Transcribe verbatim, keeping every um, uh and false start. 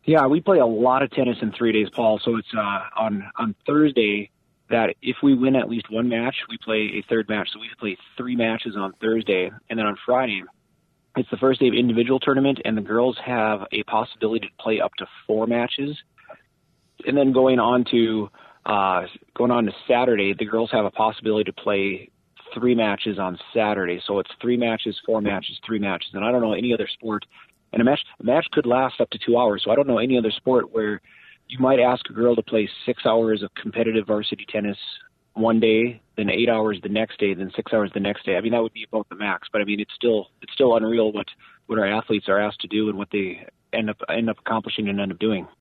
Yeah, we play a lot of tennis in three days, Paul. So it's uh, on on Thursday that if we win at least one match, we play a third match. So we play three matches on Thursday, and then on Friday, it's the first day of individual tournament, and the girls have a possibility to play up to four matches. And then going on to uh, going on to Saturday, the girls have a possibility to play three matches on Saturday. So it's three matches, four matches, three matches. And I don't know any other sport. And a match, a match could last up to two hours. So I don't know any other sport where you might ask a girl to play six hours of competitive varsity tennis one day, then eight hours the next day, then six hours the next day. I mean, that would be about the max. But I mean, it's still it's still unreal what, what our athletes are asked to do and what they end up end up accomplishing and end up doing.